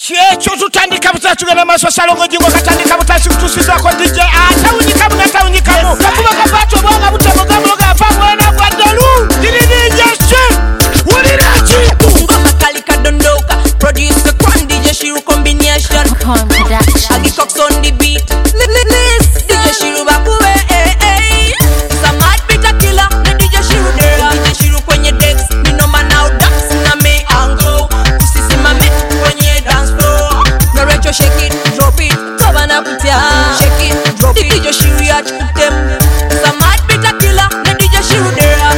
Checho tutandika butachugana maso salongo jingo katandika butachi kutusizwa kwa DJ atawunyika butawunyika mu kakuba kabato bwanga butaboga boga pamwana kwa dolu dili DJ shit ulirachi ngoma kalika dondoka producer Kwan DJ Shiru combination Agi Cox on the beat DJ Shiru bakuwe Samad bita killer na DJ Shiru dera DJ Shiru kwenye decks ni no man now dance na me ango usisimame kwenye dance floor no retro shake it drop it toba na kutia shake it drop it DJ Shiru ya chutem Samad bita killer na DJ Shiru dera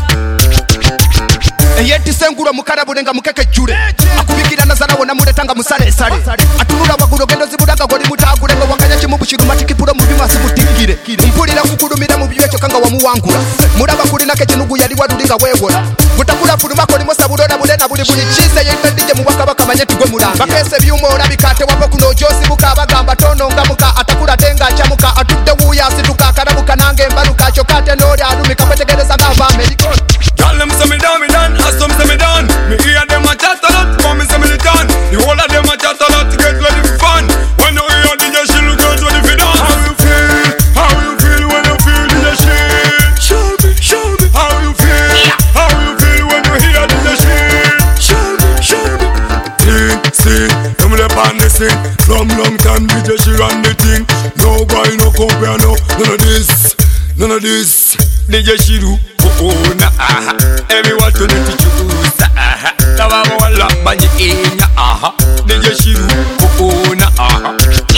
Yeti senguro mukarabu nenga mukeke jure akubikira nazara wona muretanga musare sare atunura baguro gendo zibudaga gori mutagure ngo wakanya kimubushira matikipuro mu bimasi mutigire mpulira kukudumira mu biyecho kanga wamuwangura muraba kuri nake kinugu yali wadulinga webora mutakula puluma ko limo sabulona bulena buli chise yendije mu bakaba kamanye tugwe muranga bakese byumo olabikate wabo kuno josi bukabagamba tononga muka atakula tenga chamuka atudde wuya situka karabuka nange mbaruka chokate nori adumika petegereza ngava America. Tell them say me done, as some say me done. Me hear them a chat a lot, but me say me done. The whole of them a chat a lot to get ready for fun. When you hear DJ Shiru get ready for dance. How you feel? How you feel when you feel DJ Shiru? Show me. How you feel? How you feel when you hear DJ Shiru? Show me. Sing, them lep on the sing. From long time DJ Shiru on the thing. No boy, no compare, no. None of this. DJ Shiru. Oh na aha, everyone to need to choose aha. Tawa wala banye enya aha. DJ Shiru, oh na aha.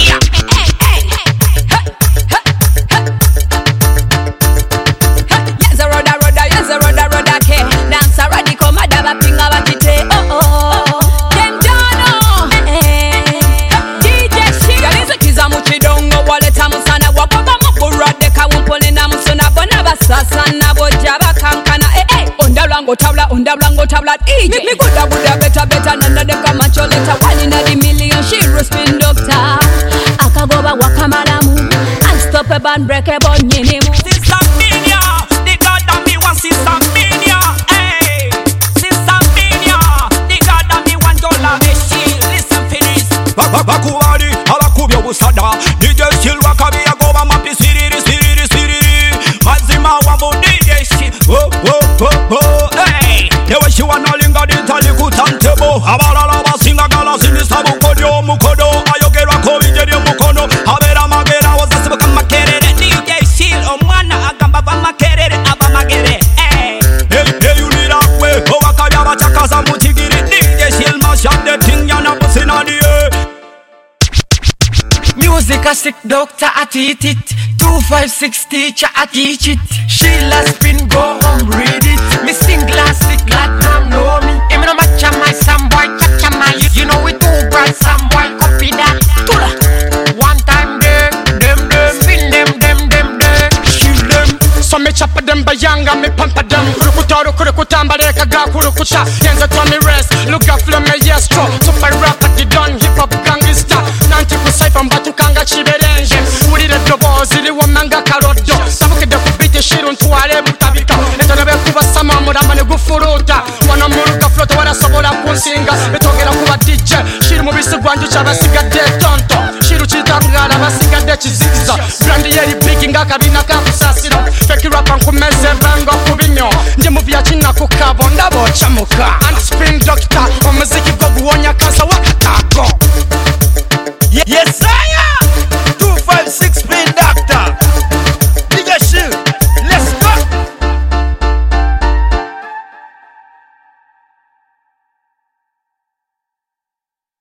Yes a roda ke. Dance a radical madaba pinga bakite. Dem Jano. DJ Shiru. Yalizo kiza muchidongo waleta musana wakoba mukurade kawumpolina musona bona basasana bojaba kankana undablango tabla DJ me good better nanda de kama choleta one in a million Shiru spin doctor akagoba wakamalamu unstoppable unbreakable nyinimu Sister Minia the god that me want Sister Minia hey Sister Minia the god that me want dollar machine listen for this Bakuwari alakubyo busada DJ Shiru wakabi agoba mapi siriri mazima wambo DJ Shiru hey yewe shiwa nalinga ditali kutantebo abalala basinga gala sinisa bukodo mukodo ayogera ko bijeri mukono abera magera wazasibuka makerere DJ Shiru omwana agamba bamakerere abamagere hey unira we owakabya bachakaza mutigiri DJ Shiru mashande tinyana busina die Music a sick doctor I teach it 256 teacher I teach it Sheila spin go home read it Me sing classic like mom know me Emi no matcha my some boy cha my you know we too bright some boy copy that Tula one time them spin them shoot them So me chop them bayanga me pampa them kurukutamba leka ga kurukuta Yenza to me rest look up for me yes true super rap at the done hip hop gangsta 90% mbatu kanga chiberenje Urire dobo zili wamanga karodo Sabukide kubite Shiru ntwale mutabika Etone bekuba sama muramane gufuruta Wana muruka floto warasobola kunsinga Etogera kuba DJ Shiru mubisi gwanju chabasigadde tonto Shiru chitangala basigadde chiziza Brandi yeri big nga kabina kakusasiro Feki rapa nkumeze bango kubinyo Nje muvya china kukabo ndabo chamuka And spin doctor Omuziki